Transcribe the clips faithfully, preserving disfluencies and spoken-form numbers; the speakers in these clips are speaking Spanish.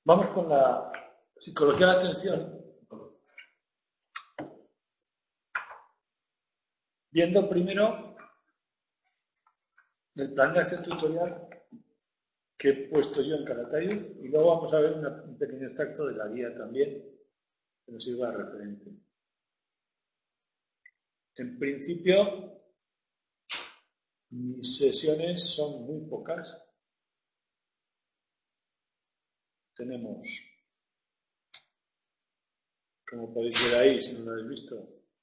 Vamos con la psicología de la atención. Viendo primero el plan de acción tutorial que he puesto yo en Calatayud y luego vamos a ver una, un pequeño extracto de la guía también que nos sirva de referente. En principio, mis sesiones son muy pocas. Tenemos, como podéis ver ahí, si no lo habéis visto,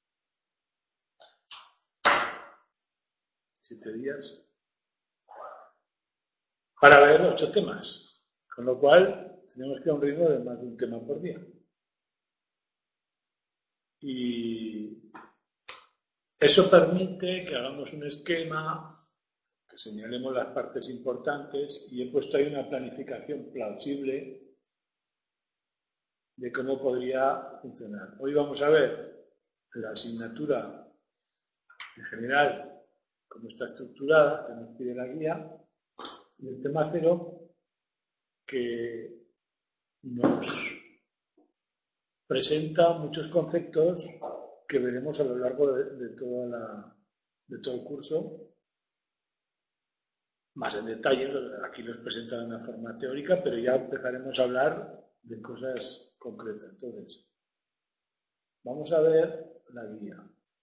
siete días para ver ocho temas, con lo cual tenemos que ir a un ritmo de más de un tema por día. Y eso permite que hagamos un esquema, que señalemos las partes importantes y he puesto ahí una planificación plausible de cómo podría funcionar. Hoy vamos a ver la asignatura en general, cómo está estructurada, que nos pide la guía, y el tema cero, que nos presenta muchos conceptos que veremos a lo largo de, de, toda la, de todo el curso, más en detalle. Aquí los presenta de una forma teórica, pero ya empezaremos a hablar de cosas concretas. Entonces, vamos a ver la guía.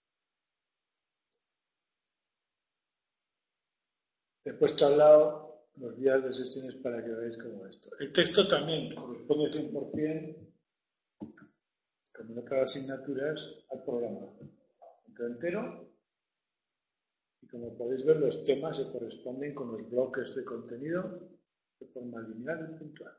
He puesto al lado los días de sesiones para que veáis cómo esto. El texto también corresponde cien por ciento, como en otras asignaturas, al programa. Entra entero. Y como podéis ver, los temas se corresponden con los bloques de contenido de forma lineal y puntual.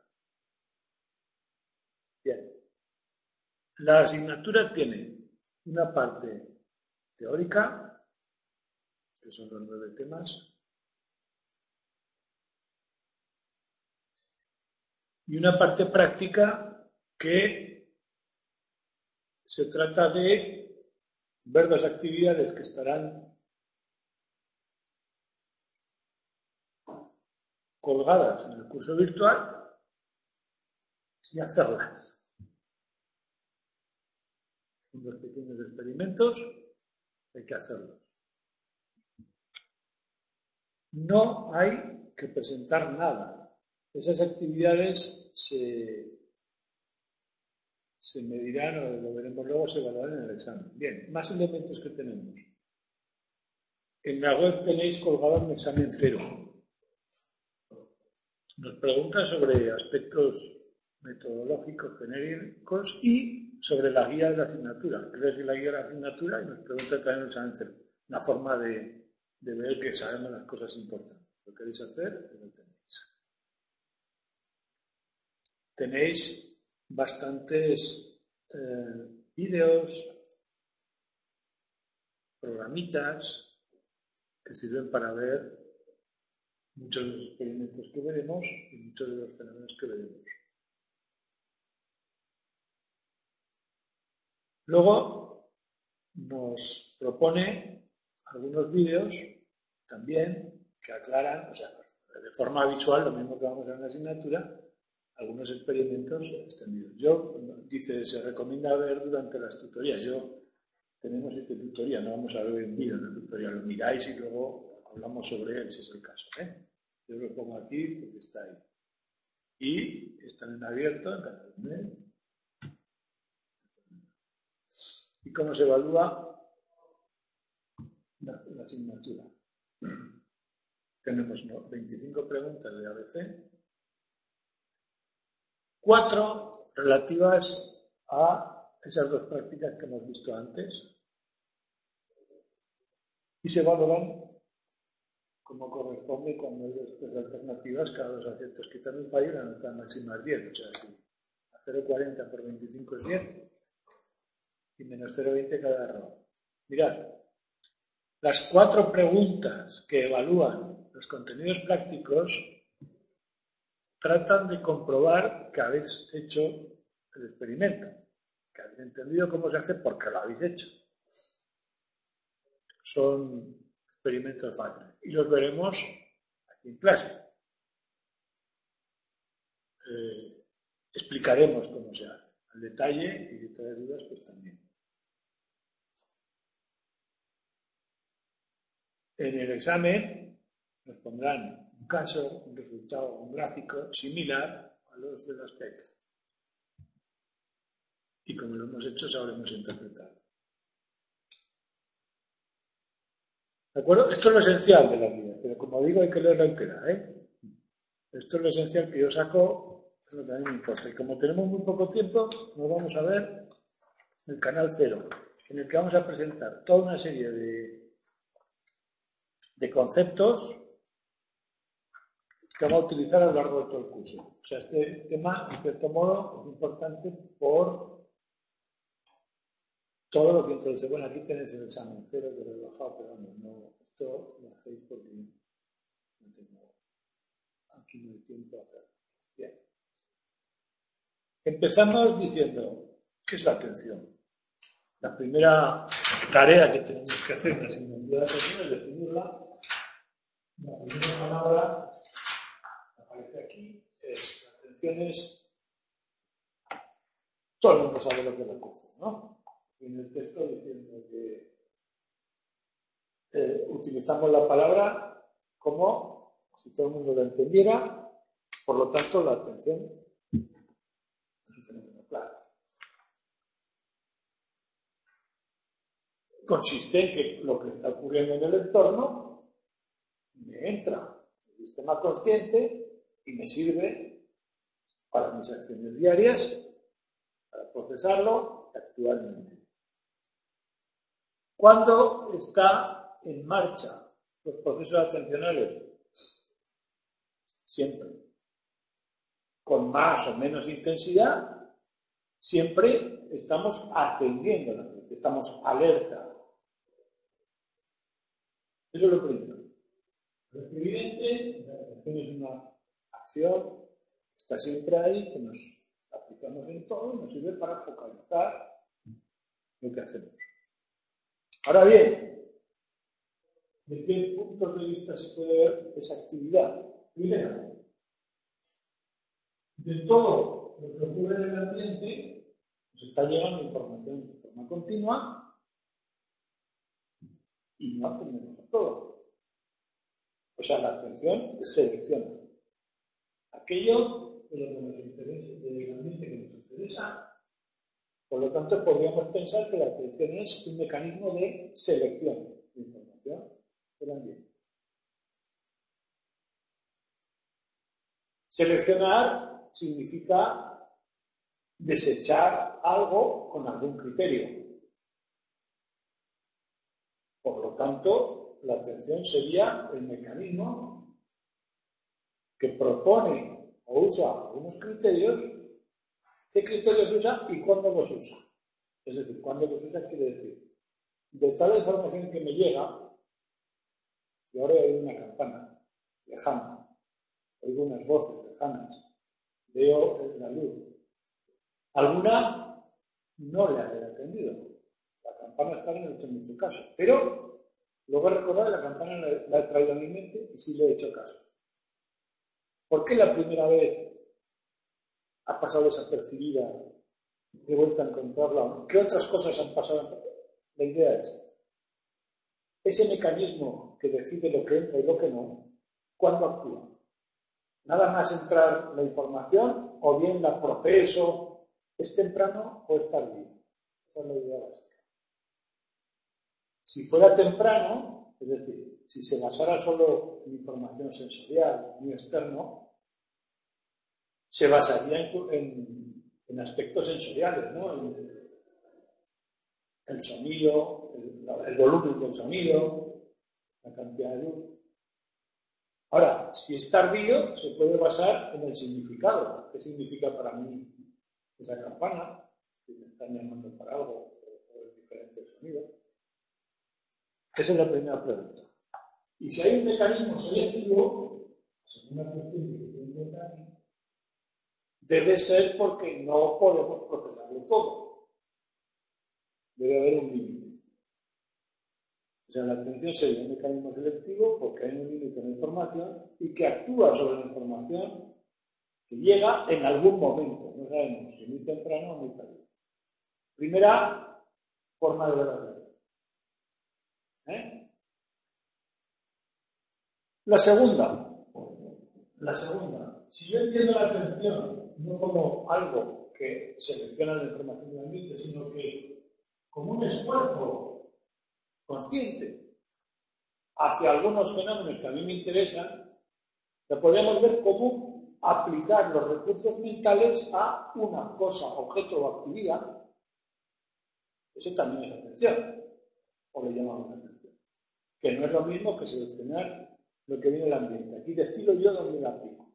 Bien. La asignatura tiene una parte teórica, que son los nueve temas, y una parte práctica que se trata de ver las actividades que estarán colgadas en el curso virtual y hacerlas. Unos pequeños experimentos, hay que hacerlos. No hay que presentar nada. Esas actividades se, se medirán, o lo veremos luego, se evaluarán en el examen. Bien, más elementos que tenemos. En la web tenéis colgado un examen cero. Nos pregunta sobre aspectos metodológicos genéricos y sobre la guía de la asignatura. ¿Qué es la guía de la asignatura? Y nos pregunta también el examen cero. Una forma de, de ver que sabemos las cosas importantes. Lo queréis hacer, lo tenéis. Tenéis bastantes eh, vídeos, programitas que sirven para ver muchos de los experimentos que veremos y muchos de los fenómenos que veremos. Luego nos propone algunos vídeos también que aclaran, o sea, de forma visual, lo mismo que vamos a ver en la asignatura, algunos experimentos extendidos. Yo, dice, se recomienda ver durante las tutorías. Yo, tenemos este tutoría, no vamos a ver en vídeo en la tutoría, lo miráis y luego hablamos sobre él, si es el caso, ¿eh? Yo lo pongo aquí porque está ahí. Y están en abierto en Cataluña. ¿Y cómo se evalúa la, la asignatura? Tenemos veinticinco preguntas de A B C, cuatro relativas a esas dos prácticas que hemos visto antes, y se evalúan como corresponde cuando hay dos alternativas, cada dos aciertos quitan un fallo y la nota máxima es diez, o sea, si a cero coma cuarenta por veinticinco es diez y menos cero coma veinte cada error. Mirad, las cuatro preguntas que evalúan los contenidos prácticos tratan de comprobar que habéis hecho el experimento, que habéis entendido cómo se hace porque lo habéis hecho. Son experimentos fáciles y los veremos aquí en clase. Eh, explicaremos cómo se hace al detalle y si trae dudas, pues también. En el examen nos pondrán un caso, un resultado, un gráfico similar a los del aspecto. Y como lo hemos hecho, sabremos interpretar. ¿De acuerdo? Esto es lo esencial de la vida, pero como digo, hay que leerla entera, ¿eh? Esto es lo esencial que yo saco, es lo que a mí me importa. Y como tenemos muy poco tiempo, nos vamos a ver el canal cero, en el que vamos a presentar toda una serie de, de conceptos que vamos a utilizar a lo largo de todo el curso. O sea, este tema, en cierto modo, es importante por todo lo que introduce. Bueno, aquí tenéis el examen cero que lo he bajado, pero no, no esto lo hacéis porque no tengo, aquí no hay tiempo a hacerlo. Bien. Empezamos diciendo, ¿qué es la atención? La primera tarea que tenemos que hacer en la asignatura de atención es definirla. La primera palabra que aparece aquí es, la atención es, todo el mundo sabe lo que es la atención, ¿no? En el texto diciendo que eh, utilizamos la palabra como si todo el mundo lo entendiera, por lo tanto la atención es un fenómeno claro. Consiste en que lo que está ocurriendo en el entorno me entra en el sistema consciente y me sirve para mis acciones diarias, para procesarlo y actuar en él. ¿Cuándo está en marcha los procesos atencionales? Siempre. Con más o menos intensidad, siempre estamos atendiendo a la mente, estamos alerta. Eso es lo primero. Evidentemente, la atención es una acción que está siempre ahí, que nos aplicamos en todo y nos sirve para focalizar lo que hacemos. Ahora bien, ¿de qué puntos de vista se puede ver esa actividad? Primero, de todo lo que ocurre en el ambiente, nos está llegando información de forma continua y no atendemos a todo. O sea, la atención selecciona aquello de lo que nos interesa, del ambiente que nos interesa. Por lo tanto, podríamos pensar que la atención es un mecanismo de selección de información del ambiente. Seleccionar significa desechar algo con algún criterio. Por lo tanto, la atención sería el mecanismo que propone o usa algunos criterios. ¿Qué criterios usa y cuándo los usa? Es decir, cuándo los usa quiere decir, de tal información que me llega, y ahora hay una campana lejana, oigo unas voces lejanas, veo la luz. Alguna no le habré atendido. La campana está en hecho mucho caso, pero luego he recordado que la campana la he traído a mi mente y sí le he hecho caso. ¿Por qué la primera vez ha pasado desapercibida? He vuelto a encontrarla. ¿Qué otras cosas han pasado? La idea es, ese mecanismo que decide lo que entra y lo que no, ¿cuándo actúa? Nada más entrar la información, o bien la proceso, ¿es temprano o es tardío? Esa es la idea básica. Si fuera temprano, es decir, si se basara solo en información sensorial, muy externo, se basaría en, en, en aspectos sensoriales, ¿no? En, el sonido, el, el volumen del sonido, la cantidad de luz. Ahora, si es tardío, se puede basar en el significado. ¿Qué significa para mí esa campana? Si me están llamando para algo, por el diferente sonido. Esa es la primera pregunta. Y si hay un mecanismo selectivo, según la cuestión que tiene un mecanismo, debe ser porque no podemos procesarlo todo. Debe haber un límite. O sea, la atención sería un mecanismo selectivo porque hay un límite en la información y que actúa sobre la información que llega en algún momento, no sabemos si muy temprano o muy tarde. Primera forma de ver la realidad. ¿Eh? La segunda, la segunda, si yo entiendo la atención no como algo que selecciona la información del ambiente, sino que como un esfuerzo consciente hacia algunos fenómenos que a mí me interesan, lo podemos ver como aplicar los recursos mentales a una cosa, objeto o actividad. Eso también es atención, o le llamamos atención, que no es lo mismo que seleccionar lo que viene del ambiente. Aquí decido yo dónde lo aplico,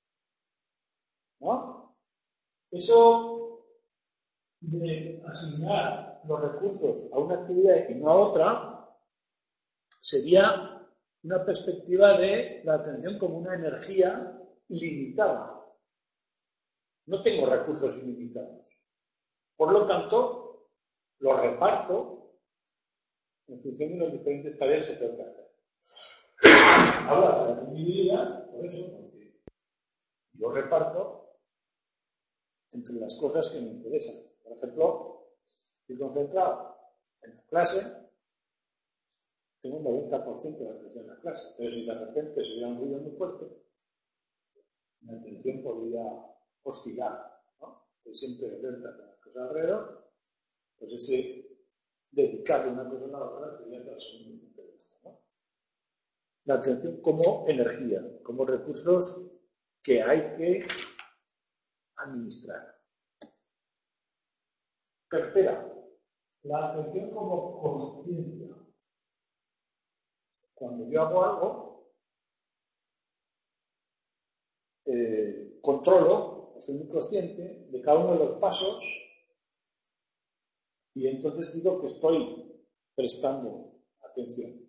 ¿no? Eso de asignar los recursos a una actividad y no a otra sería una perspectiva de la atención como una energía ilimitada. No tengo recursos ilimitados. Por lo tanto, los reparto en función de las diferentes tareas que tengo que hacer. Ahora, para mi vida, por eso, porque yo reparto entre las cosas que me interesan. Por ejemplo, estoy concentrado en la clase, tengo un noventa por ciento de atención en la clase, pero si de repente se hubiera un ruido muy fuerte, mi atención podría oscilar, ¿no? Estoy siempre alerta con las cosas alrededor, pues ese dedicarle una cosa a la otra sería casi muy interesante, ¿no? La atención como energía, como recursos que hay que administrar. Tercera, la atención como consciencia. Cuando yo hago algo, eh, controlo, soy muy consciente de cada uno de los pasos y entonces digo que estoy prestando atención.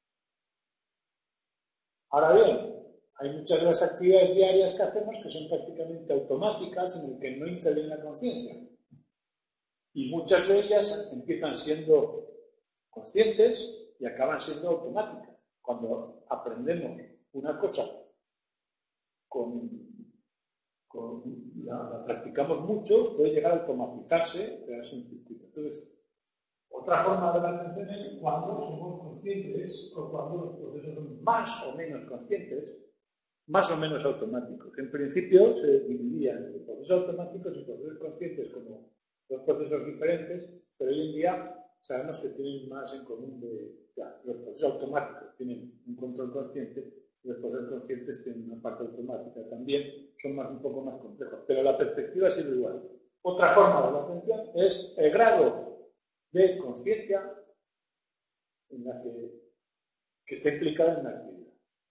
Ahora bien, hay muchas de las actividades diarias que hacemos que son prácticamente automáticas en las que no interviene la conciencia. Y muchas de ellas empiezan siendo conscientes y acaban siendo automáticas. Cuando aprendemos una cosa con, con la, la practicamos mucho, puede llegar a automatizarse, crearse un circuito. Entonces, otra forma de la atención es cuando somos conscientes o cuando los procesos son más o menos conscientes, más o menos automáticos. En principio se dividía entre procesos automáticos y procesos conscientes como dos procesos diferentes, pero hoy en día sabemos que tienen más en común de... Ya, los procesos automáticos tienen un control consciente y los procesos conscientes tienen una parte automática también, son más, un poco más complejos, pero la perspectiva es igual. Otra forma de la atención es el grado de conciencia en la que, que está implicada en la actividad.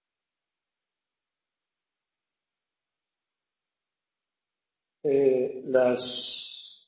Eh, las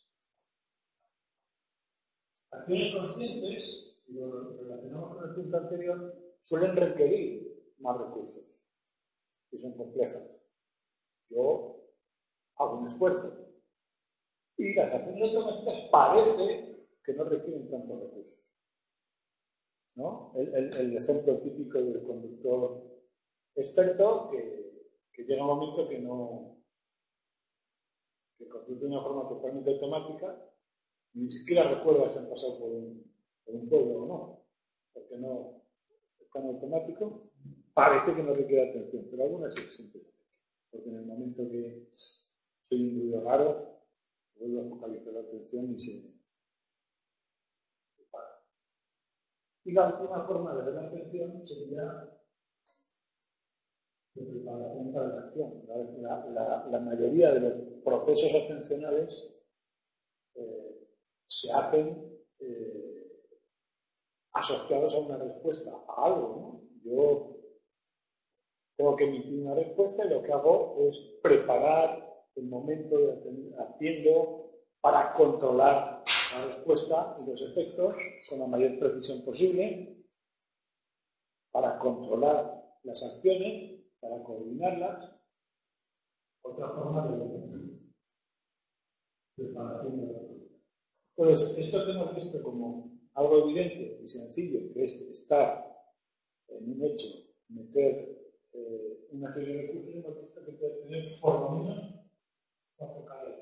acciones conscientes, y lo relacionamos con el punto anterior, suelen requerir más recursos, que son complejas. Yo hago un esfuerzo. Y las acciones automáticas parece que no requieren tantos recursos, ¿no? El, el, el ejemplo típico del conductor experto que, que llega un momento que no que conduce de una forma totalmente automática, ni siquiera recuerda si han pasado por un, por un pueblo o no, porque no es tan automático, parece que no requiere atención, pero algunas sí siempre, porque en el momento que soy un ruido raro, vuelvo a focalizar la atención y se para. Y la última forma de ver la atención sería de preparación para la acción. La, la, la, la mayoría de los procesos atencionales eh, se hacen eh, asociados a una respuesta, a algo, ¿no? Yo tengo que emitir una respuesta y lo que hago es preparar el momento de atender, atiendo para controlar la respuesta y los efectos con la mayor precisión posible, para controlar las acciones, para coordinarlas. Otra forma de preparación de la respuesta. Entonces, esto que hemos visto como algo evidente y sencillo, que es estar en un hecho, meter eh, una serie de recursos, hemos visto que puede tener por lo menos cuatro caras.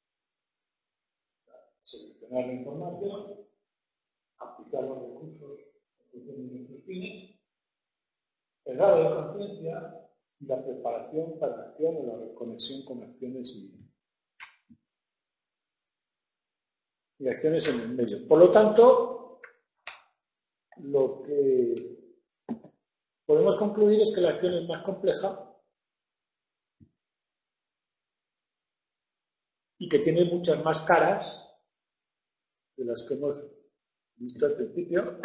Seleccionar la información, aplicar los recursos en función de nuestros fines, el grado de conciencia y la preparación para la acción o la conexión con acciones y, y acciones en el medio. Por lo tanto, lo que podemos concluir es que la acción es más compleja y que tiene muchas más caras de las que hemos visto al principio.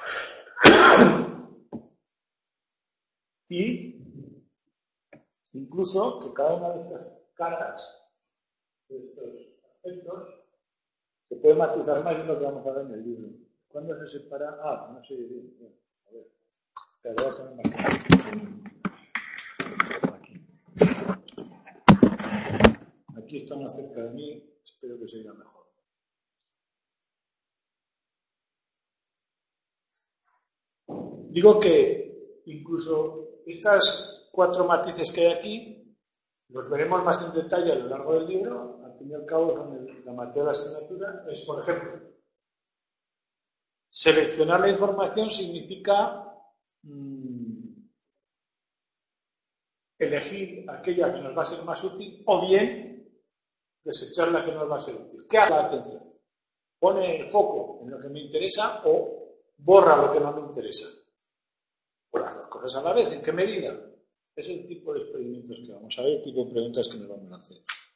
Y incluso que cada una de estas caras, de estos aspectos, se puede matizar más de lo que vamos a ver en el libro. ¿Cuándo se separa? Ah, no sé bien. A ver, te voy a poner más aquí. Aquí está más cerca de mí, espero que se oiga mejor. Digo que incluso estas cuatro matices que hay aquí los veremos más en detalle a lo largo del libro. Al fin y al cabo son el, la materia de la asignatura. Es, por ejemplo, seleccionar la información significa mmm, elegir aquella que nos va a ser más útil o bien desechar la que nos va a ser útil. ¿Qué hace la atención? ¿Pone el foco en lo que me interesa o borra lo que no me interesa? Pues las dos cosas a la vez. ¿En qué medida? Es el tipo de experimentos que vamos a ver, el tipo de preguntas que nos vamos a hacer.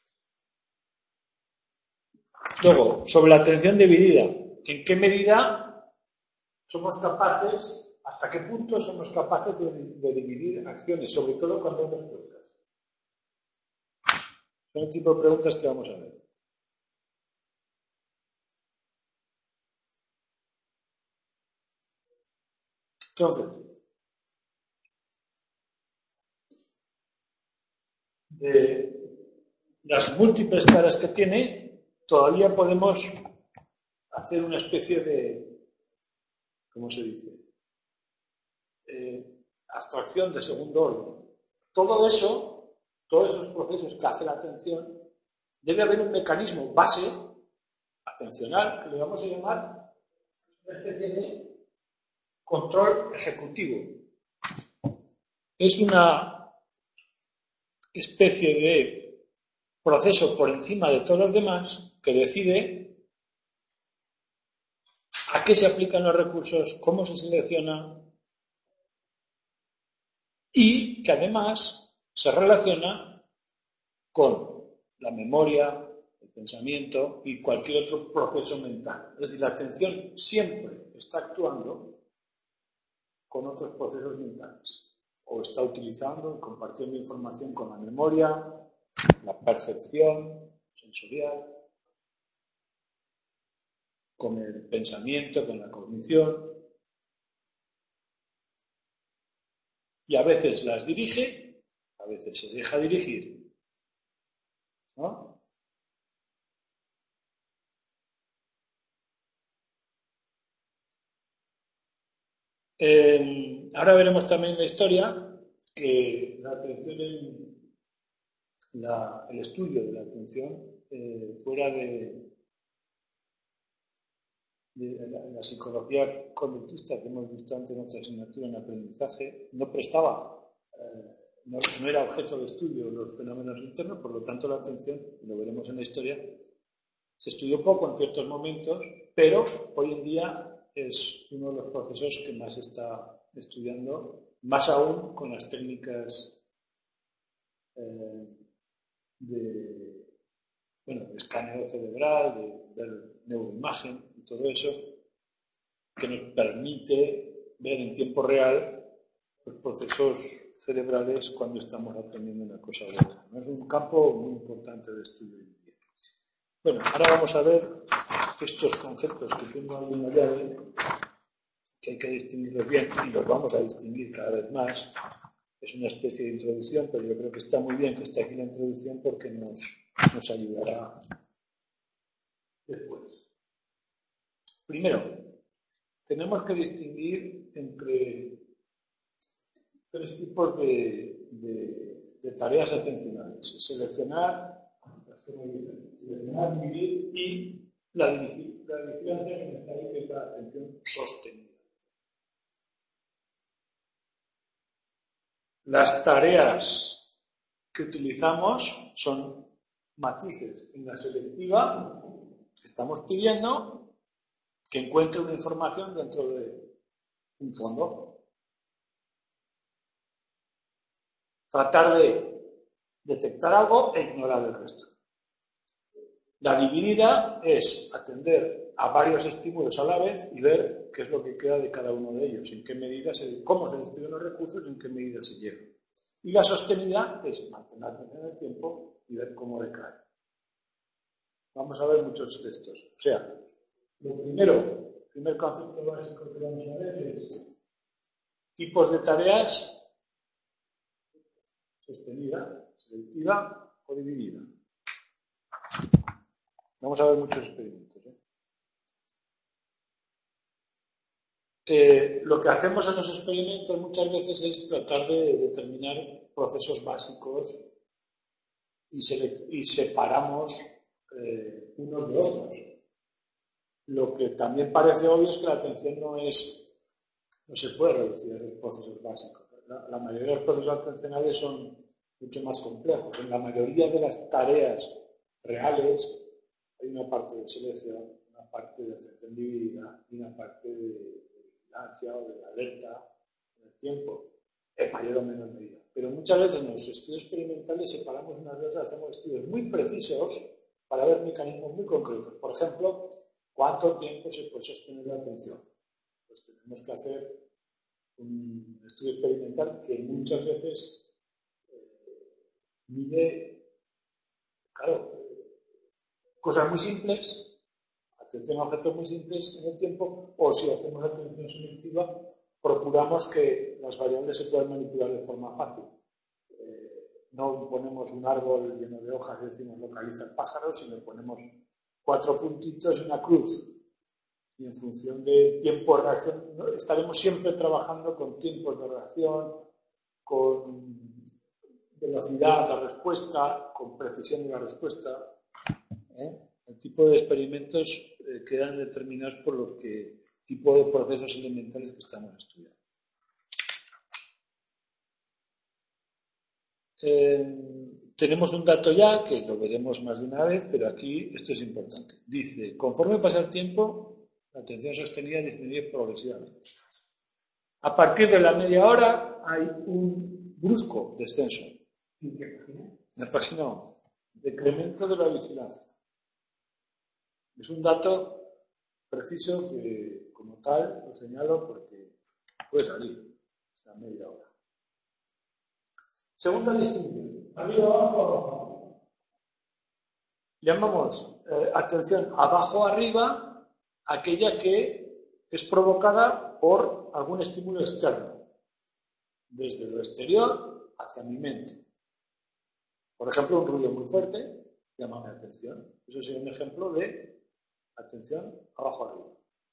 Luego, sobre la atención dividida. ¿En qué medida somos capaces, hasta qué punto somos capaces de, de dividir acciones, sobre todo cuando hay respuestas? Son el tipo de preguntas que vamos a ver. Entonces, de las múltiples caras que tiene, todavía podemos hacer una especie de, ¿cómo se dice? Eh, abstracción de segundo orden. Todo eso, todos esos procesos que hace la atención, debe haber un mecanismo base atencional que le vamos a llamar una especie de control ejecutivo. Es una especie de proceso por encima de todos los demás que decide a qué se aplican los recursos, cómo se selecciona y que además se relaciona con la memoria, el pensamiento y cualquier otro proceso mental. Es decir, la atención siempre está actuando con otros procesos mentales o está utilizando y compartiendo información con la memoria, la percepción sensorial, con el pensamiento, con la cognición, y a veces las dirige, a veces se deja dirigir, ¿no? Eh, ahora veremos también la historia que la atención en la, el estudio de la atención eh, fuera de, de la, la psicología conductista que hemos visto antes en nuestra asignatura en aprendizaje no prestaba, eh, no, no era objeto de estudio los fenómenos internos, por lo tanto la atención, lo veremos en la historia, se estudió poco en ciertos momentos, pero hoy en día es uno de los procesos que más se está estudiando, más aún con las técnicas eh, de, bueno, de escaneo cerebral, de ver neuroimagen y todo eso, que nos permite ver en tiempo real los procesos cerebrales cuando estamos aprendiendo una cosa u otra. ¿No? Es un campo muy importante de estudio hoy en día. Bueno, ahora vamos a ver estos conceptos que tengo ahí en la llave, que hay que distinguirlos bien y los vamos a distinguir cada vez más. Es una especie de introducción, pero yo creo que está muy bien que esté aquí la introducción porque nos, nos ayudará después. Primero, tenemos que distinguir entre tres tipos de, de, de tareas atencionales. Seleccionar, como dice, seleccionar, dividir y la, dirigi, la vigilancia necesaria, que es la atención sostenida. Las tareas que utilizamos son matices. En la selectiva estamos pidiendo que encuentre una información dentro de un fondo. Tratar de detectar algo e ignorar el resto. La dividida es atender a varios estímulos a la vez y ver qué es lo que queda de cada uno de ellos, en qué medida se, cómo se distribuyen los recursos y en qué medida se llega. Y la sostenida es mantener la atención en el tiempo y ver cómo decae. Vamos a ver muchos textos. O sea, lo primero, el primer concepto básico que vamos a ver es tipos de tareas: sostenida, selectiva o dividida. Vamos a ver muchos experimentos. ¿eh? Eh, lo que hacemos en los experimentos muchas veces es tratar de determinar procesos básicos y, se, y separamos eh, unos de otros. Lo que también parece obvio es que la atención no es, no se puede reducir a esos procesos básicos. La, la mayoría de los procesos atencionales son mucho más complejos. En la mayoría de las tareas reales hay una parte de selección, una parte de atención dividida y una parte de, de vigilancia o de alerta en el tiempo, en mayor o menor medida. Pero muchas veces en los estudios experimentales separamos unas veces, hacemos estudios muy precisos para ver mecanismos muy concretos. Por ejemplo, ¿cuánto tiempo se puede sostener la atención? Pues tenemos que hacer un estudio experimental que muchas veces eh, mide, claro, cosas muy simples, atención a objetos muy simples en el tiempo, o si hacemos atención selectiva, procuramos que las variables se puedan manipular de forma fácil. Eh, no ponemos un árbol lleno de hojas y decimos localiza el pájaro, sino ponemos cuatro puntitos y una cruz. Y en función del tiempo de reacción, ¿no? Estaremos siempre trabajando con tiempos de reacción, con velocidad de la respuesta, con precisión de la respuesta. ¿Eh? El tipo de experimentos eh, quedan determinados por lo que tipo de procesos elementales que estamos estudiando. Eh, tenemos un dato ya, que lo veremos más de una vez, pero aquí esto es importante. Dice, conforme pasa el tiempo, la atención sostenida disminuye progresivamente. A partir de la media hora hay un brusco descenso. ¿En qué página? En la página once. Decremento de la vigilancia. Es un dato preciso que, como tal, lo señalo porque puede salir a media hora. Segunda distinción. Arriba, abajo, abajo. Llamamos eh, atención abajo, arriba, aquella que es provocada por algún estímulo externo, desde lo exterior hacia mi mente. Por ejemplo, un ruido muy fuerte llama mi atención. Eso sería un ejemplo de atención abajo, arriba.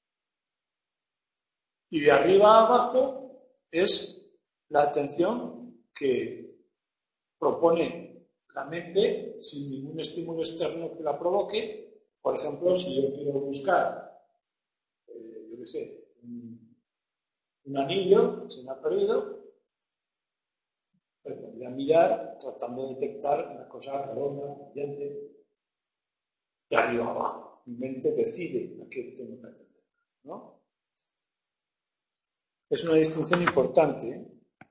Y de arriba a abajo es la atención que propone la mente sin ningún estímulo externo que la provoque. Por ejemplo, si yo quiero buscar, eh, yo qué sé, un, un anillo, se me ha perdido, pues podría mirar tratando de detectar una cosa redonda, brillante, de arriba a abajo. Mi mente decide a qué tengo que atender, ¿no? Es una distinción importante, ¿eh?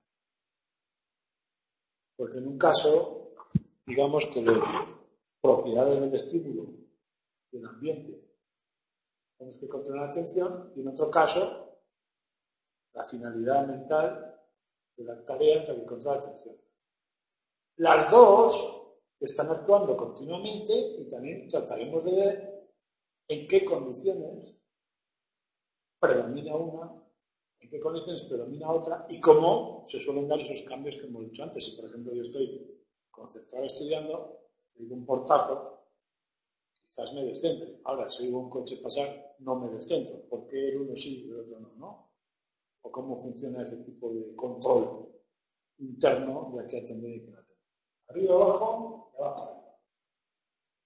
Porque en un caso, digamos que las propiedades del estímulo, del ambiente, tenemos que controlar la atención, y en otro caso, la finalidad mental de la tarea es la que controla la atención. Las dos están actuando continuamente y también trataremos de ver en qué condiciones predomina una, en qué condiciones predomina otra y cómo se suelen dar esos cambios que hemos dicho antes. Si, por ejemplo, yo estoy concentrado estudiando, digo un portazo, quizás me descentre. Ahora, si oigo un coche pasar, no me descentro. ¿Por qué el uno sí y el otro no? ¿No? ¿O cómo funciona ese tipo de control interno de a qué atender y qué no atender? Arriba, abajo, y abajo.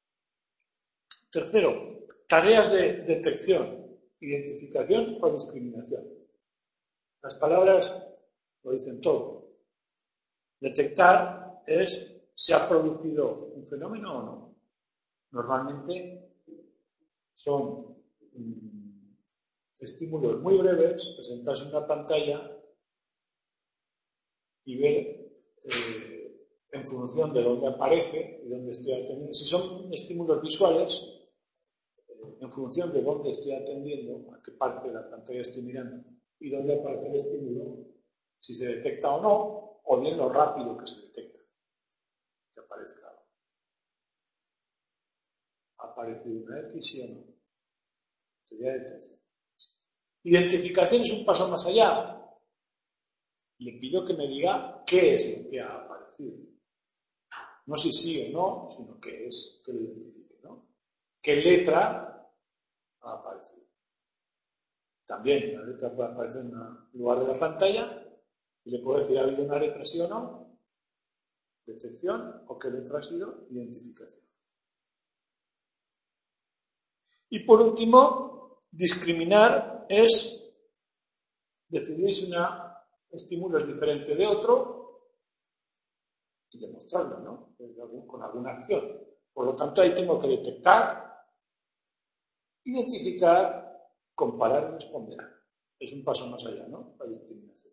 Tercero, tareas de detección, identificación o discriminación. Las palabras lo dicen todo. Detectar es si ha producido un fenómeno o no. Normalmente son mm, estímulos muy breves, presentarse en una pantalla y ver eh, en función de dónde aparece y dónde estoy atendiendo. Si son estímulos visuales, eh, en función de dónde estoy atendiendo, a qué parte de la pantalla estoy mirando y dónde aparece el estímulo, si se detecta o no, o bien lo rápido que se detecta, que aparezca. ¿Ha aparecido una X, sí o no? Sería detección. Identificación es un paso más allá. Le pido que me diga qué es lo que ha aparecido. No si sí o no, sino qué es, que lo identifique, ¿no? ¿Qué letra ha aparecido? También la letra puede aparecer en un lugar de la pantalla y le puedo decir, ¿ha habido una letra sí o no? Detección, o qué letra ha sido, identificación. Y por último, discriminar es decidir si un estímulo es diferente de otro y demostrarlo, ¿no? Con alguna acción. Por lo tanto, ahí tengo que detectar, identificar, comparar y responder. Es un paso más allá, ¿no? La discriminación.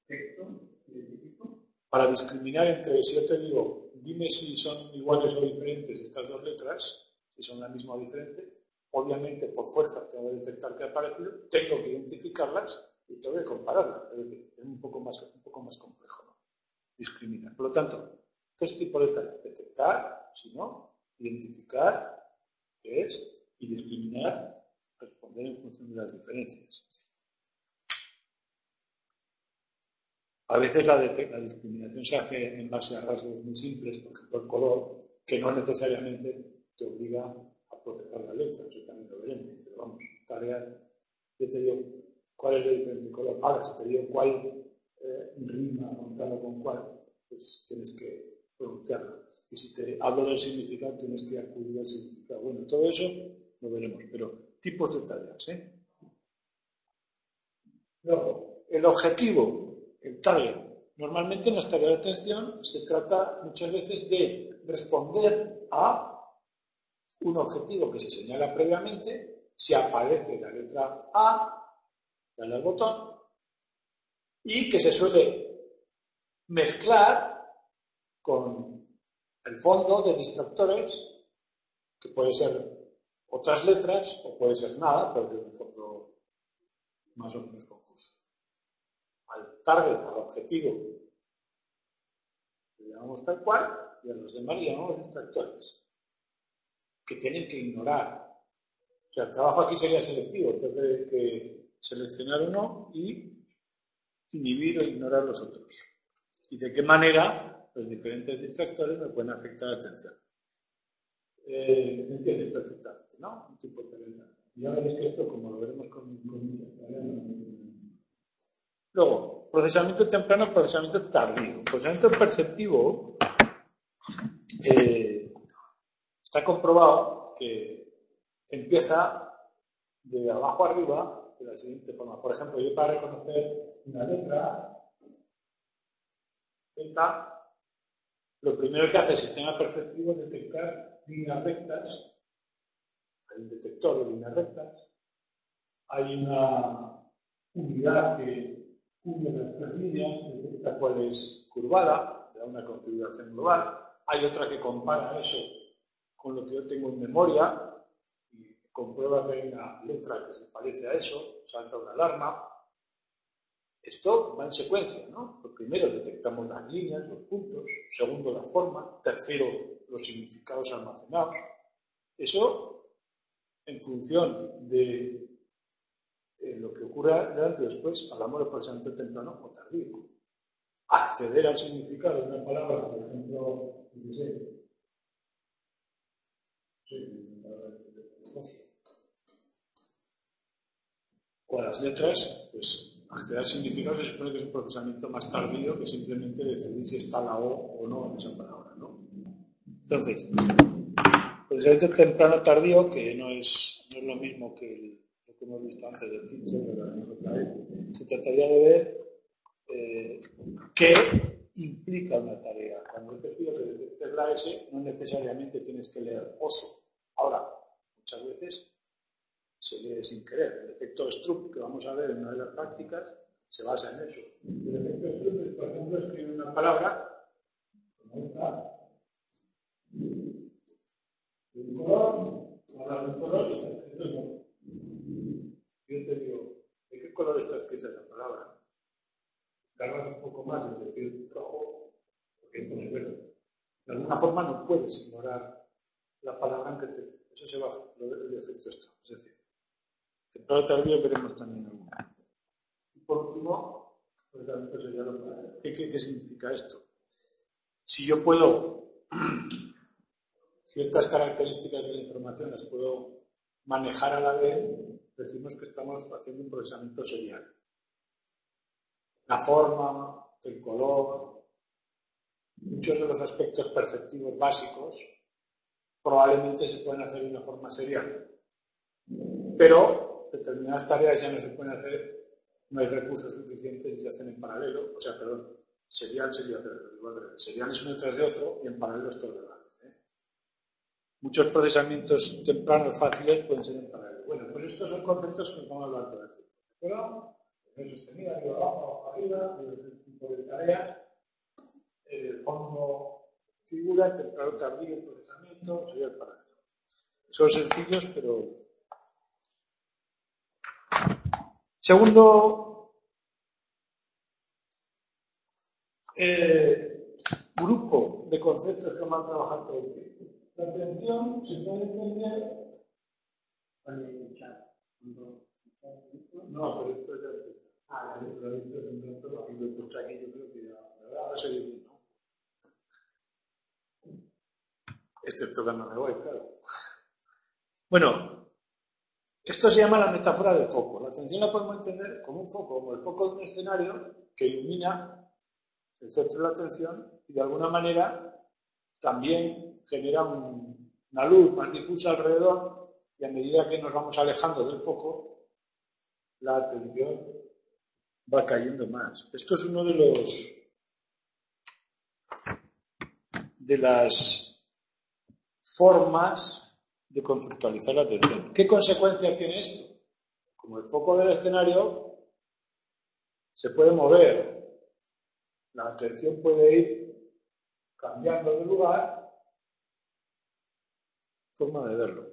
Para discriminar entre, si yo te digo, dime si son iguales o diferentes estas dos letras, si son la misma o diferente, obviamente por fuerza tengo que detectar que ha aparecido, tengo que identificarlas y tengo que compararlas. Es decir, es un poco más, un poco más complejo, ¿no? Discriminar. Por lo tanto, tres tipos de tareas: detectar, si no, identificar, qué es, y discriminar, responder en función de las diferencias. A veces la, la discriminación se hace en base a rasgos muy simples, por ejemplo el color, que no necesariamente te obliga a procesar la letra, eso también lo veremos, pero vamos, tareas, yo te digo cuál es el diferente color. Ahora, si te digo cuál eh, rima contado con cuál, pues tienes que pronunciarlo. Y si te hablo del significado, tienes que acudir al significado. Bueno, todo eso lo veremos, pero tipos de tareas, ¿eh? Luego, el objetivo, el target. Normalmente en las tareas de atención se trata muchas veces de responder a un objetivo que se señala previamente. Si aparece la letra A, dale al botón, y que se suele mezclar con el fondo de distractores, que puede ser otras letras o puede ser nada, puede ser un fondo más o menos confuso. Al target, al objetivo, le llamamos tal cual, y a los demás le llamamos distractores, que tienen que ignorar. O sea, el trabajo aquí sería selectivo, tengo que, que seleccionar uno y inhibir o ignorar los otros. ¿Y de qué manera los diferentes distractores me pueden afectar la atención? Eh, se entiende perfectamente, ¿no? Un tipo de tarea. Ya veréis que esto, como lo veremos con, con Luego, procesamiento temprano, procesamiento tardío. Procesamiento perceptivo eh, está comprobado que empieza de abajo arriba de la siguiente forma. Por ejemplo, yo para reconocer una letra, Z, lo primero que hace el sistema perceptivo es detectar líneas rectas. Hay un detector de líneas rectas. Hay una unidad que une las tres líneas, detecta cuál es curvada, le da una configuración global. Hay otra que compara eso con lo que yo tengo en memoria y comprueba que hay una letra que se parece a eso, salta una alarma. Esto va en secuencia, ¿no? Lo primero detectamos las líneas, los puntos, segundo la forma, tercero los significados almacenados. Eso en función de eh, lo que ocurra delante y después, hablamos de procesamiento temprano o tardío. Acceder al significado de una palabra, por ejemplo, no sé, o a las letras, pues acceder al significado se supone que es un procesamiento más tardío que simplemente decidir si está la O o no en esa palabra, ¿no? Entonces, procesamiento procesamiento temprano tardío, que no es, no es lo mismo que el, lo que hemos visto antes del filtro, pero lo otra vez, se trataría de ver eh, qué implica una tarea. Cuando te pido que detectes la S, no necesariamente tienes que leer oso. Ahora, muchas veces se lee sin querer. El efecto Stroop, que vamos a ver en una de las prácticas, se basa en eso. El efecto Stroop es, por ejemplo, escribir una palabra, como esta, de un color, hablar de un color y está escrito en otro. Yo te digo, ¿de qué color está escrita esa palabra? Tardas un poco más en decir rojo, porque pone verde. De alguna forma no puedes ignorar la palabra en que te... Eso se baja, el efecto Stroop. Es decir, temprano tardío veremos también alguno. Y por último, pues también sería lo que, ¿qué, ¿qué significa esto? Si yo puedo, ciertas características de la información las puedo manejar a la vez, decimos que estamos haciendo un procesamiento serial. La forma, el color, muchos de los aspectos perceptivos básicos probablemente se pueden hacer de una forma serial. Pero determinadas tareas ya no se pueden hacer, no hay recursos suficientes y se hacen en paralelo. O sea, perdón, serial sería serial es uno detrás de otro y en paralelo es todo de la vez. ¿eh? Muchos procesamientos tempranos fáciles pueden ser en paralelo. Bueno, pues estos son conceptos que vamos a hablar todo el tiempo. Pero, el sostenido, arriba abajo, abajo arriba, el tipo de tareas, el fondo figura, temprano tardío, procesamiento, sería el paralelo. Son sencillos, pero... Segundo eh, grupo de conceptos que vamos a trabajar todo el tiempo. La atención se puede entender al escuchar. No, pero esto es de Ah, lo he visto en un rato y lo he puesto aquí, yo creo que ya, la verdad, ahora se ve bien, ¿no? Excepto cuando me voy, claro. Bueno, esto se llama la metáfora del foco. La atención la podemos entender como un foco, como el foco de un escenario que ilumina el centro de la atención y de alguna manera también genera un, una luz más difusa alrededor y a medida que nos vamos alejando del foco, la atención va cayendo más. Esto es uno de los de las formas de conceptualizar la atención. ¿Qué consecuencia tiene esto? Como el foco del escenario se puede mover, la atención puede ir cambiando de lugar, forma de verlo.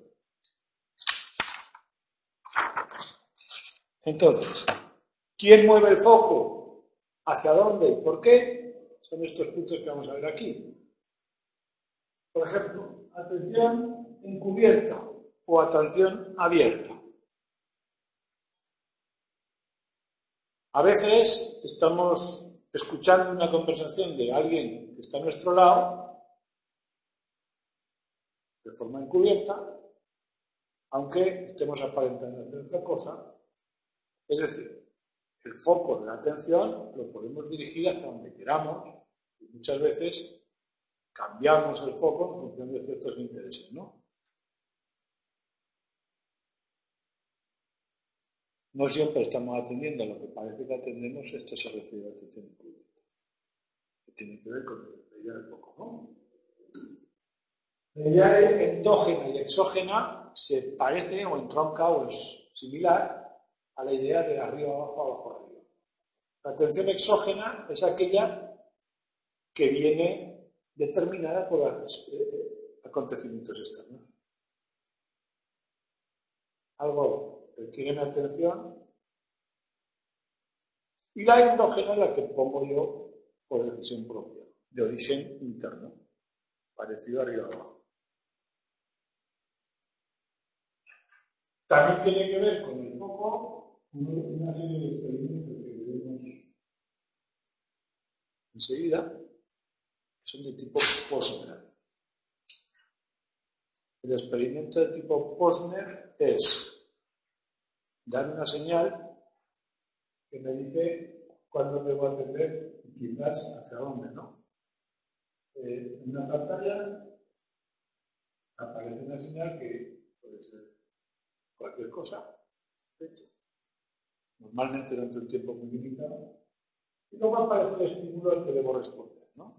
Entonces, ¿quién mueve el foco? ¿Hacia dónde y por qué? Son estos puntos que vamos a ver aquí. Por ejemplo, atención encubierta o atención abierta. A veces estamos escuchando una conversación de alguien que está a nuestro lado de forma encubierta, aunque estemos aparentando hacer otra cosa. Es decir, el foco de la atención lo podemos dirigir hacia donde queramos y muchas veces cambiamos el foco en función de ciertos intereses, ¿no? No siempre estamos atendiendo a lo que parece que atendemos, esto se refiere a atención encubierta, que tiene que ver con la idea del foco, ¿no? La idea endógena y exógena se parece o entronca o es similar a la idea de arriba abajo, abajo arriba. La atención exógena es aquella que viene determinada por acontecimientos externos. Algo requiere mi atención y la endógena es la que pongo yo por decisión propia, de origen interno, parecido arriba abajo. También tiene que ver con el foco una serie de experimentos que veremos enseguida, que son de tipo Posner. El experimento de tipo Posner es dar una señal que me dice cuándo debo atender y quizás hacia dónde, ¿no? Eh, en una pantalla aparece una señal que puede ser cualquier cosa, flecha, normalmente dentro de un tiempo muy limitado, y luego aparece el estímulo al que debo responder, ¿no?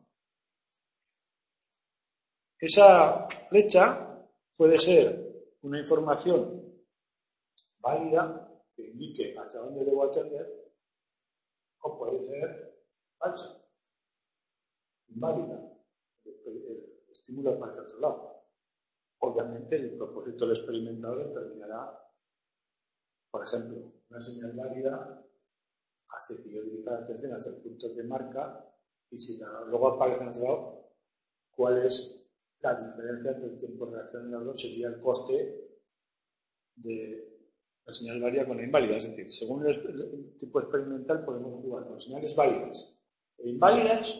Esa flecha puede ser una información válida que indique hacia dónde debo atender, o puede ser falsa, inválida. El estímulo aparece a otro lado. Obviamente, el propósito del experimentador determinará, por ejemplo, una señal válida hace que yo dirija la atención hacia el punto que marca, y si la, luego aparece en otro lado, cuál es la diferencia entre el tiempo de reacción y las dos, sería el coste de la señal válida con la inválida. Es decir, según el, el tipo experimental podemos jugar con señales válidas e inválidas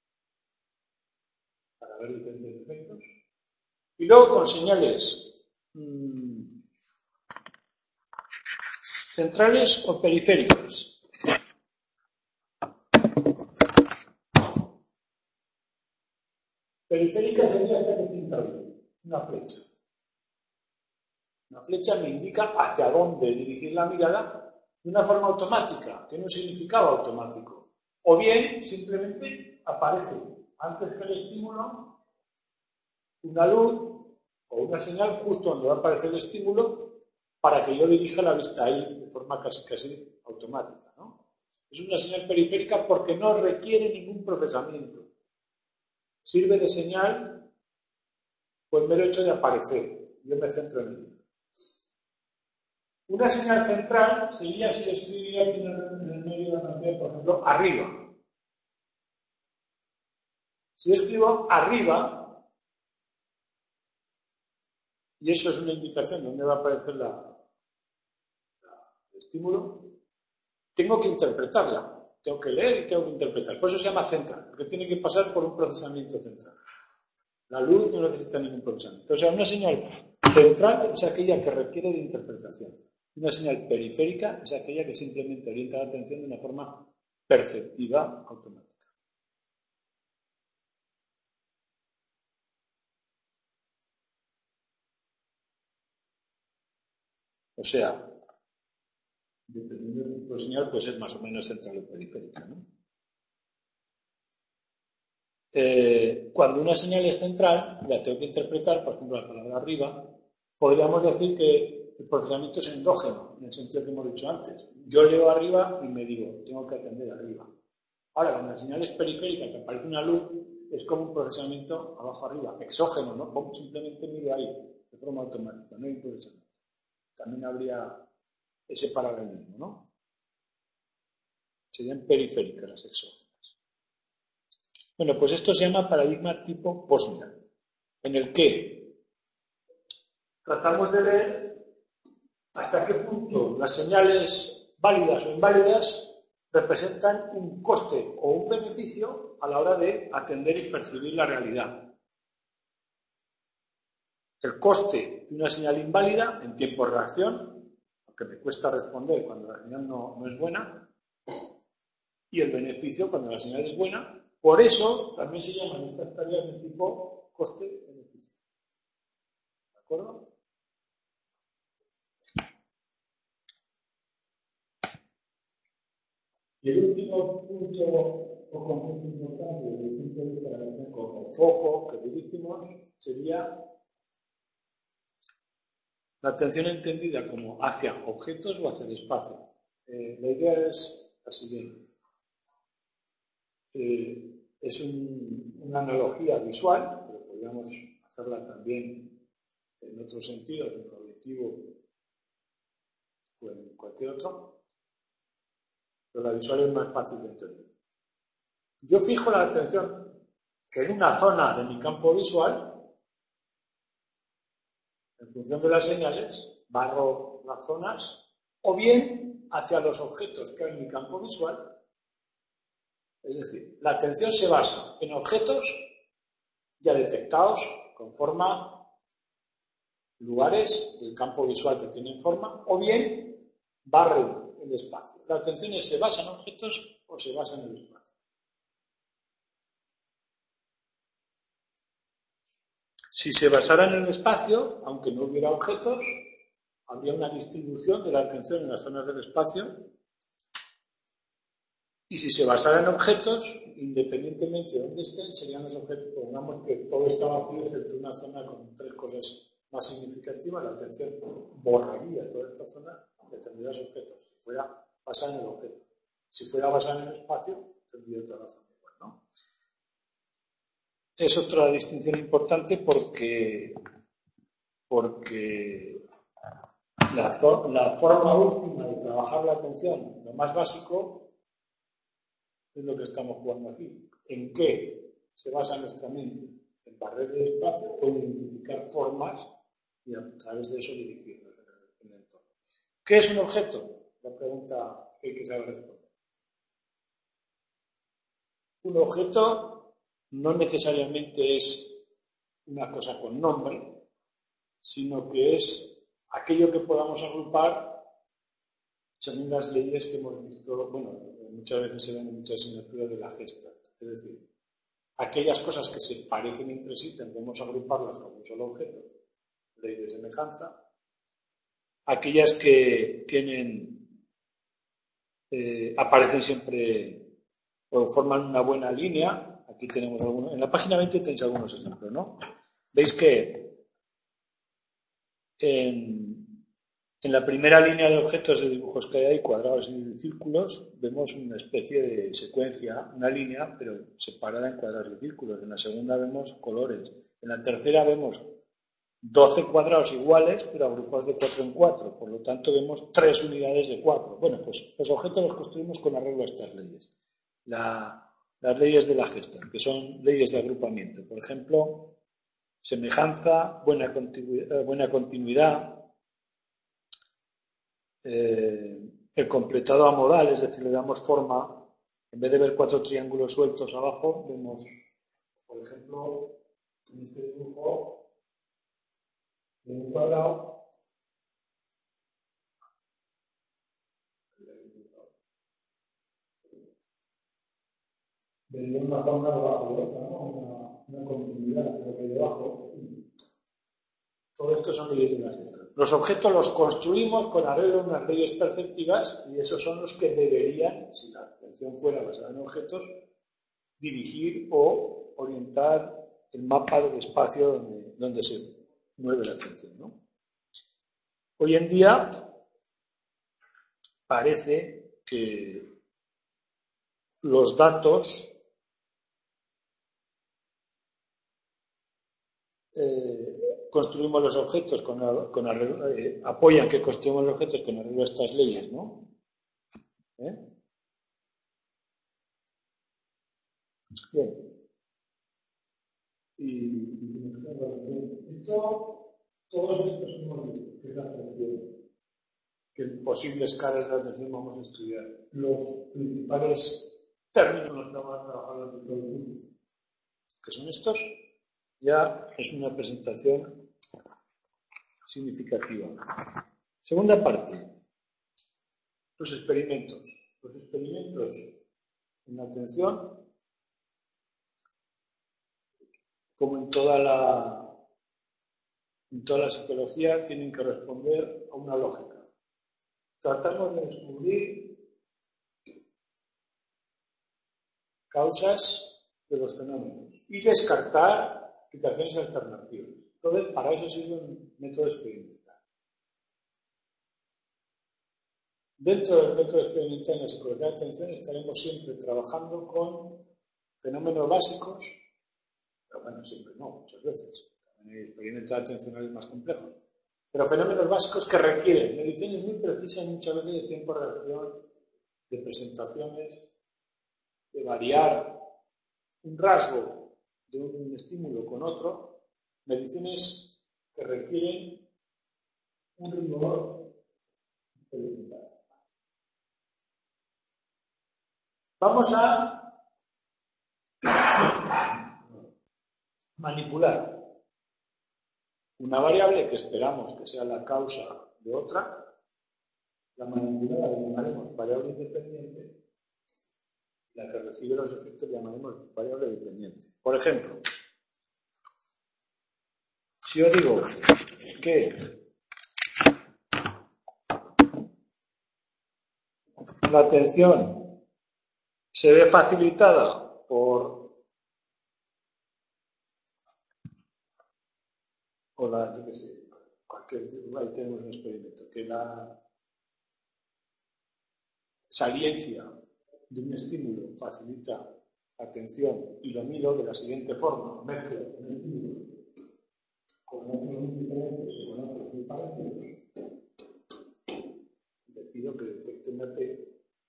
para ver diferentes efectos, y luego con señales mmm, centrales o periféricas. Periférica sería esta que pinta bien, una flecha. Una flecha me indica hacia dónde dirigir la mirada de una forma automática, tiene un significado automático. O bien, simplemente aparece antes que el estímulo una luz o una señal justo donde va a aparecer el estímulo para que yo dirija la vista ahí de forma casi, casi automática, ¿no? Es una señal periférica porque no requiere ningún procesamiento. Sirve de señal por el mero hecho de aparecer. Yo me centro en ella. Una señal central sería si escribiría aquí en el medio de la pantalla, por ejemplo, arriba. Si yo escribo arriba, y eso es una indicación de dónde va a aparecer la, la, el estímulo, tengo que interpretarla. Tengo que leer y tengo que interpretar. Por eso se llama central, porque tiene que pasar por un procesamiento central. La luz no necesita ningún procesamiento. O sea, una señal central es aquella que requiere de interpretación. Una señal periférica es aquella que simplemente orienta la atención de una forma perceptiva automática. O sea, dependiendo del tipo de señal, puede ser más o menos central o periférica, ¿no? Eh, cuando una señal es central, la tengo que interpretar, por ejemplo, la palabra arriba, podríamos decir que el procesamiento es endógeno, en el sentido que hemos dicho antes. Yo leo arriba y me digo, tengo que atender arriba. Ahora, cuando la señal es periférica, que aparece una luz, es como un procesamiento abajo-arriba, exógeno, ¿no? Como simplemente miro ahí, de forma automática, no hay un procesamiento. También habría ese paralelismo, ¿no? Serían periféricas las exógenas. Bueno, pues esto se llama paradigma tipo Posner, en el que tratamos de ver hasta qué punto las señales válidas o inválidas representan un coste o un beneficio a la hora de atender y percibir la realidad. El coste de una señal inválida en tiempo de reacción, aunque me cuesta responder cuando la señal no, no es buena, y el beneficio cuando la señal es buena. Por eso también se llaman estas tareas de tipo coste-beneficio. ¿De acuerdo? Y el último punto o concepto importante desde el punto de vista de la relación con el foco que dirigimos sería la atención entendida como hacia objetos o hacia el espacio. Eh, la idea es la siguiente. Eh, es un, una analogía visual, pero podríamos hacerla también en otro sentido, en el objetivo o en cualquier otro, pero la visual es más fácil de entender. Yo fijo la atención en una zona de mi campo visual, en función de las señales, barro las zonas, o bien hacia los objetos que hay en mi campo visual. Es decir, la atención se basa en objetos ya detectados con forma, lugares del campo visual que tienen forma, o bien barren el espacio. La atención se basa en objetos o se basa en el espacio. Si se basara en el espacio, aunque no hubiera objetos, habría una distribución de la atención en las zonas del espacio. Y si se basara en objetos, independientemente de dónde estén, serían los objetos. Pongamos que todo está vacío excepto una zona con tres cosas más significativas, la atención borraría toda esta zona y tendría los objetos. Si fuera basada en el objeto. Si fuera basada en el espacio, tendría otra razón igual, ¿no? Es otra distinción importante porque, porque la, la forma última de trabajar la atención, lo más básico, es lo que estamos jugando aquí. ¿En qué se basa nuestra mente? En barrer el espacio o en identificar formas y a través de eso dirigirnos en el entorno. ¿Qué es un objeto? La pregunta que hay que saber responder. Un objeto no necesariamente es una cosa con nombre, sino que es aquello que podamos agrupar según las leyes que hemos visto, bueno, muchas veces se ven en muchas asignaturas de la Gestalt. Es decir, aquellas cosas que se parecen entre sí tendemos a agruparlas como un solo objeto, ley de semejanza. Aquellas que tienen, eh, aparecen siempre o forman una buena línea, aquí tenemos algunos, en la página veinte tenéis algunos ejemplos, ¿no? Veis que en, en la primera línea de objetos de dibujos que hay ahí, cuadrados y círculos, vemos una especie de secuencia, una línea, pero separada en cuadrados y círculos. En la segunda vemos colores. En la tercera vemos doce cuadrados iguales, pero agrupados de cuatro en cuatro. Por lo tanto, vemos tres unidades de cuatro. Bueno, pues los objetos los construimos con arreglo a estas leyes. La, las leyes de la Gestalt, que son leyes de agrupamiento. Por ejemplo, semejanza, buena continuidad, buena continuidad eh, el completado amodal, es decir, le damos forma, en vez de ver cuatro triángulos sueltos abajo, vemos, por ejemplo, en este dibujo, de un cuadrado, vería una forma debajo de otra, ¿no? Una, una continuidad de lo que hay debajo. Todo esto son leyes de la Gestalt. Los objetos los construimos con arreglo a unas leyes perceptivas y esos son los que deberían, si la atención fuera basada en objetos, dirigir o orientar el mapa del espacio donde, donde se mueve la atención, ¿no? Hoy en día parece que los datos eh, construimos los objetos con, con arreglo, eh, apoyan que construimos los objetos con arreglo a estas leyes, ¿no? ¿Eh? Bien. Y esto, todos estos hemos visto, que es la atención, que posibles caras de la atención vamos a estudiar. Los principales términos los que vamos a trabajar durante todo el curso, que son estos, ya es una presentación significativa. Segunda parte, los experimentos. Los experimentos en la atención, como en toda la, en toda la psicología, tienen que responder a una lógica. Tratamos de descubrir causas de los fenómenos y descartar explicaciones alternativas. Entonces, para eso sirve un método experimental. Dentro del método experimental en la psicología de la atención estaremos siempre trabajando con fenómenos básicos, pero bueno, siempre no, muchas veces. También hay experimentos atencionales más complejos. Pero fenómenos básicos que requieren mediciones muy precisas muchas veces de tiempo de reacción, de presentaciones, de variar un rasgo de un estímulo con otro, mediciones que requieren un rigor experimental. Vamos a manipular una variable que esperamos que sea la causa de otra, la manipulada la llamaremos variable independiente, la que recibe los efectos llamaremos variable dependiente. Por ejemplo, Si yo digo que la atención se ve facilitada por, por la, yo qué sé, cualquier, ahí tenemos un experimento, que la saliencia de un estímulo facilita la atención y lo mido de la siguiente forma, mezclo un estímulo con otros muy diferentes o con otros muy parecidos, le pido que detecte una T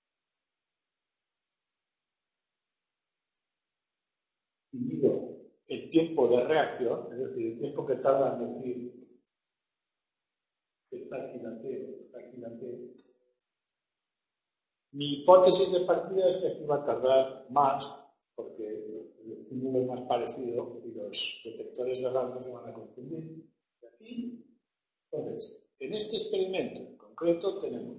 y mido el tiempo de reacción, es decir, el tiempo que tarda en decir que está aquí la T, está aquí la T. Mi hipótesis de partida es que aquí va a tardar más, porque el estímulo es más parecido y los detectores de rasgos se van a confundir. Y aquí, entonces, en este experimento en concreto tenemos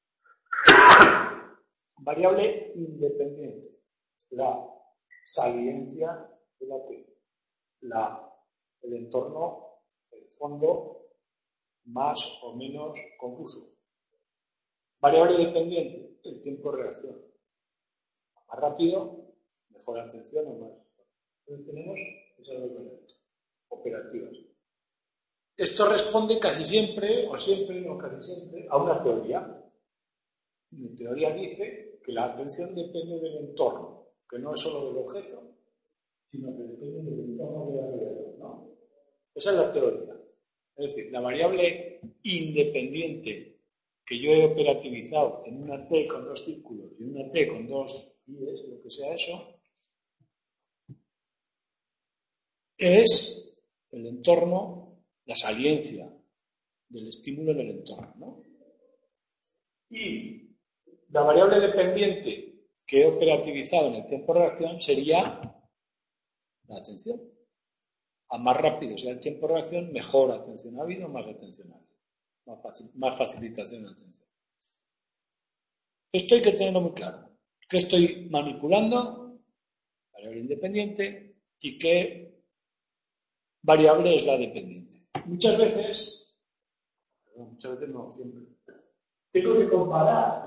variable independiente, la saliencia de la T, la, el entorno, el fondo más o menos confuso. Variable dependiente, el tiempo de reacción. Más rápido, mejor atención o más. Entonces tenemos esas dos variables operativas. Esto responde casi siempre, o siempre, no casi siempre, a una teoría. Mi teoría dice que la atención depende del entorno, que no es solo del objeto, sino que depende del entorno de alrededor, ¿no? Esa es la teoría. Es decir, la variable independiente que yo he operativizado en una T con dos círculos y una T con dos i's, lo que sea eso, es el entorno, la saliencia del estímulo en el entorno, ¿no? Y la variable dependiente que he operativizado en el tiempo de reacción sería la atención. A más rápido sea el tiempo de reacción, mejor atención ha habido, más atención ha habido. Más, facil, más facilitación de atención. Esto hay que tenerlo muy claro. ¿Qué estoy manipulando? Variable independiente. ¿Y qué variable es la dependiente? Muchas veces, perdón, muchas veces no, siempre, tengo que comparar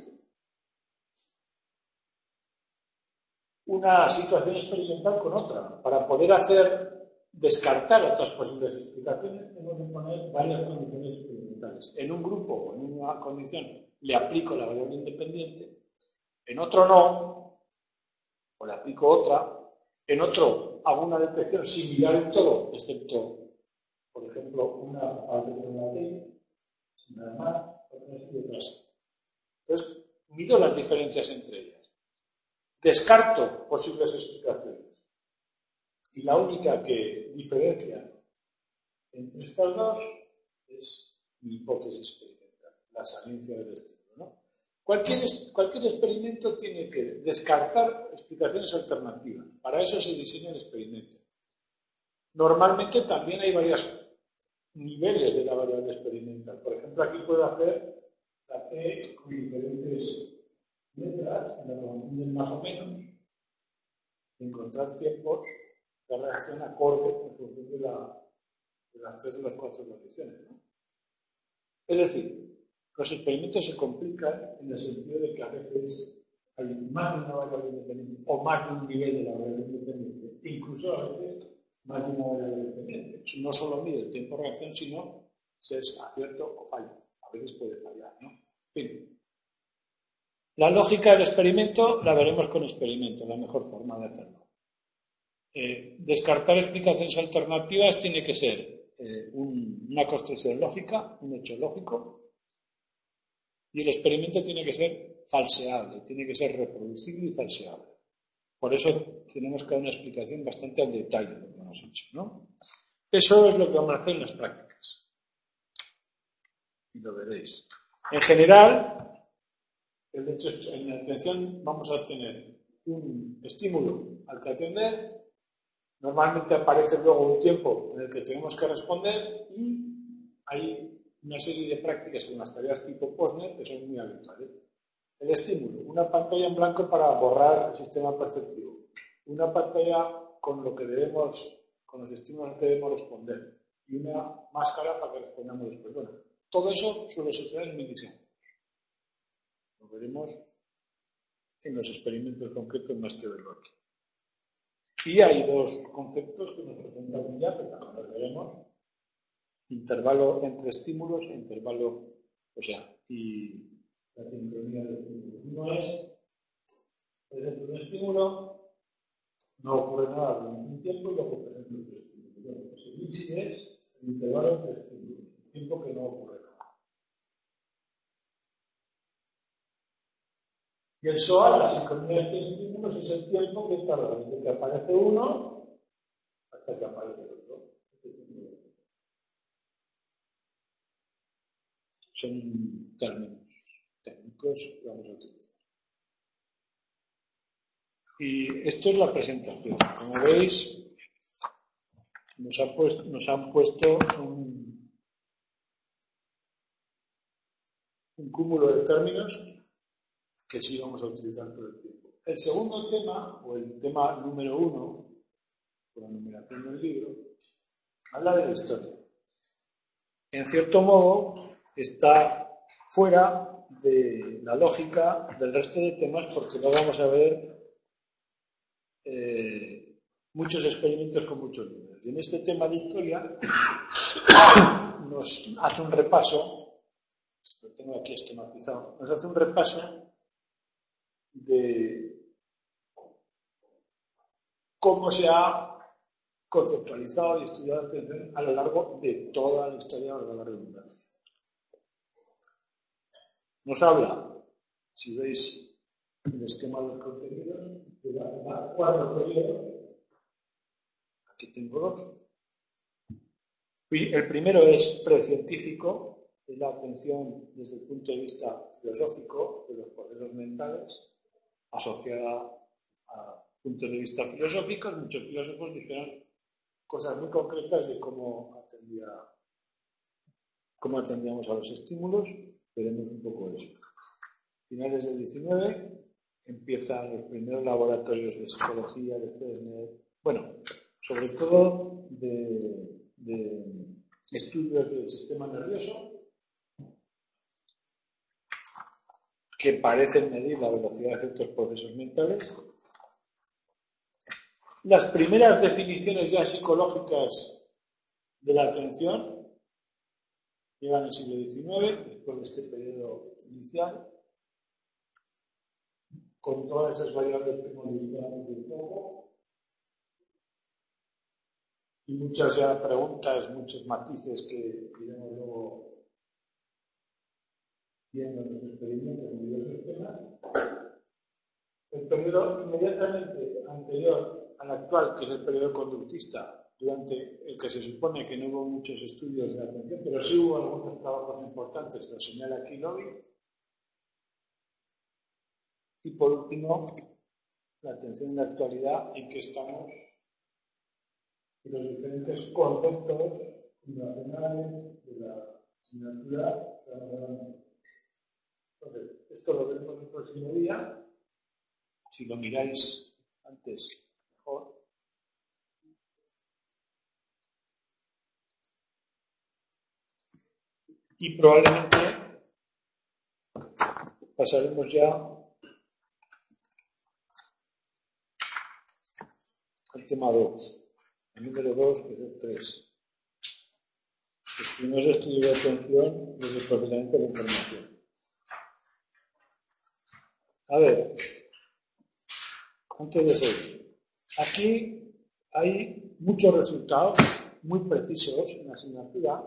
una situación experimental con otra. Para poder hacer, descartar otras posibles explicaciones, tengo que poner varias condiciones experimentales. En un grupo o en una condición le aplico la variable independiente, en otro no, o le aplico otra, en otro hago una detección similar en todo, excepto, por ejemplo, una parte de una T, sin nada más, otras y otras. Entonces, mido las diferencias entre ellas. Descarto posibles explicaciones. Y la única que diferencia entre estas dos es mi hipótesis experimental, la saliencia del estímulo, ¿no? Cualquier, cualquier experimento tiene que descartar explicaciones alternativas. Para eso se diseña el experimento. Normalmente también hay varios niveles de la variable experimental. Por ejemplo, aquí puedo hacer la T con diferentes letras, que me confunden más o menos, y encontrar tiempos de reacción acordes en función de, la, de las tres o las cuatro condiciones, ¿no? Es decir, los experimentos se complican en el sentido de que a veces hay más de una variable independiente o más de un nivel de la variable independiente, incluso a veces más de una variable independiente. No solo mide el tiempo de reacción, sino si es acierto o fallo. A veces puede fallar, ¿no? En fin. La lógica del experimento la veremos con experimento, la mejor forma de hacerlo. Eh, descartar explicaciones alternativas tiene que ser eh, un, una construcción lógica, un hecho lógico, y el experimento tiene que ser falseable, tiene que ser reproducible y falseable. Por eso tenemos que dar una explicación bastante al detalle de lo que hemos hecho, ¿no? Eso es lo que vamos a hacer en las prácticas. Y lo veréis. En general, el hecho, en la atención vamos a tener un estímulo al que atender. Normalmente aparece luego un tiempo en el que tenemos que responder y hay una serie de prácticas con las tareas tipo Posner que son muy habituales. El estímulo, una pantalla en blanco para borrar el sistema perceptivo, una pantalla con lo que debemos, con los estímulos que debemos responder, y una máscara para que respondamos después. Bueno, todo eso suele suceder en milisegundos. Lo veremos en los experimentos concretos más que verlo aquí. Y hay dos conceptos que nos presentan ya, pero también los veremos. Intervalo entre estímulos e intervalo, o sea, y la sincronía de estímulos. Uno es, por ejemplo, un estímulo, no ocurre nada durante un tiempo y luego presenta otro estímulo. Bueno, pues el I S I es el intervalo entre estímulos, el tiempo que no ocurre nada. Y el S O A, la sincronía de estos estímulos, es el tiempo que tarda desde que aparece uno hasta que aparece el otro. Son términos técnicos que vamos a utilizar. Y esto es la presentación. Como veis, nos, ha puesto, nos han puesto un, un cúmulo de términos que sí vamos a utilizar todo el tiempo. El segundo tema, o el tema número uno, por la numeración del libro, habla de la historia. En cierto modo, está fuera de la lógica del resto de temas porque no vamos a ver eh, muchos experimentos con muchos números. Y en este tema de historia nos hace un repaso, lo tengo aquí esquematizado, nos hace un repaso de cómo se ha conceptualizado y estudiado la atención a lo largo de toda la historia de la redundancia. Nos habla, si veis el esquema de los contenidos, de dar cuatro periodos. Aquí tengo dos. El primero es precientífico, es la atención desde el punto de vista filosófico de los procesos mentales, asociada a puntos de vista filosóficos. Muchos filósofos dijeron cosas muy concretas de cómo atendía, cómo atendíamos a los estímulos. Veremos un poco eso. Finales del diecinueve empiezan los primeros laboratorios de psicología, de Fresner, bueno, sobre todo de, de estudios del sistema nervioso que parecen medir la velocidad de ciertos procesos mentales. Las primeras definiciones ya psicológicas de la atención llegan al siglo diecinueve, después de este periodo inicial, con todas esas variables que hemos visto antes un poco, y muchas ya preguntas, muchos matices que iremos luego viendo en los experimentos en diversos temas. El periodo inmediatamente anterior al actual, que es el periodo conductista, durante el que se supone que no hubo muchos estudios de la atención, pero sí hubo algunos trabajos importantes, lo señala aquí Lowy. Y por último, la atención en la actualidad, en que estamos y los diferentes conceptos fundacionales de la asignatura. Entonces, esto lo veremos el próximo día. Si lo miráis antes, mejor. Y probablemente pasaremos ya al tema dos, el número dos, que es el tres. Los primeros estudios de atención desde el procesamiento de la información. A ver, antes de seguir, aquí hay muchos resultados muy precisos en la asignatura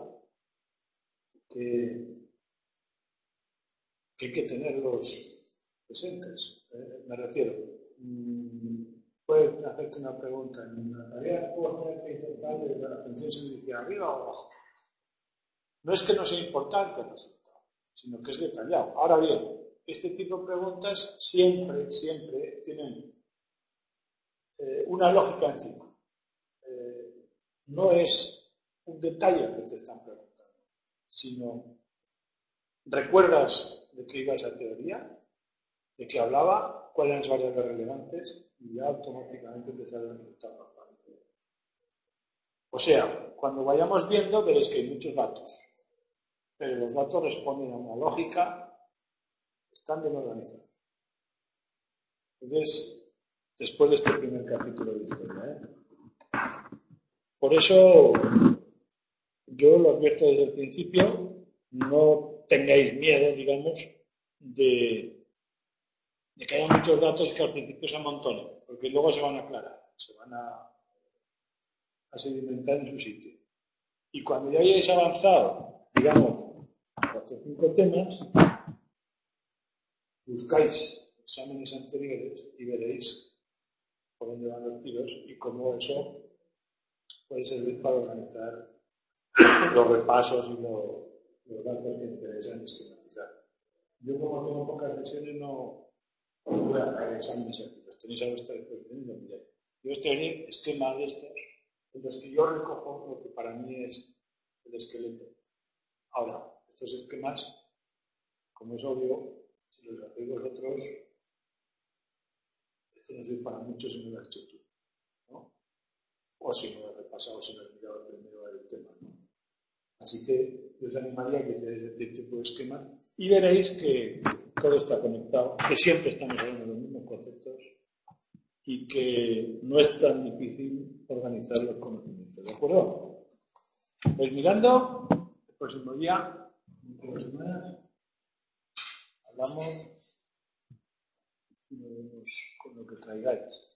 que, que hay que tenerlos presentes. Eh, me refiero, mmm, puedes hacerte una pregunta en una tarea, puedes poner que dice tal de la atención se dirige arriba o abajo. No es que no sea importante el resultado, sino que es detallado. Ahora bien, este tipo de preguntas siempre, siempre tienen eh, una lógica encima. Eh, no es un detalle que te están preguntando, sino recuerdas de qué iba esa teoría, de qué hablaba, cuáles eran las variables relevantes y ya automáticamente te sale el resultado. O sea, cuando vayamos viendo veréis que hay muchos datos, pero los datos responden a una lógica, están bien organizados. Entonces, después de este primer capítulo de historia, ¿eh? Por eso, yo lo advierto desde el principio, no tengáis miedo, digamos, de, de que haya muchos datos que al principio se amontonen, porque luego se van a aclarar, se van a, a sedimentar en su sitio. Y cuando ya hayáis avanzado, digamos, cuatro o cinco temas, buscáis exámenes anteriores y veréis por dónde van los tiros y cómo eso puede servir para organizar los repasos y lo, los datos que interesan esquematizar. Yo, como tengo pocas lesiones, no, no voy a traer exámenes aquí. Los tenéis a vuestra disposición y lo miráis. Yo os traeré esquemas de estos, en los que yo recojo lo que para mí es el esqueleto. Ahora, estos esquemas, como es obvio, si los hacéis vosotros, esto no sirve para mucho si no lo has hecho tú, ¿no? O si no lo has repasado, si no has mirado primero el tema, ¿no? Así que yo os animaría a que hicierais este tipo de esquemas y veréis que todo está conectado, que siempre estamos hablando de los mismos conceptos y que no es tan difícil organizar los conocimientos, ¿de acuerdo? Pues mirando, el próximo día, dentro de dos semanas, hablamos y nos vemos con lo que traigáis.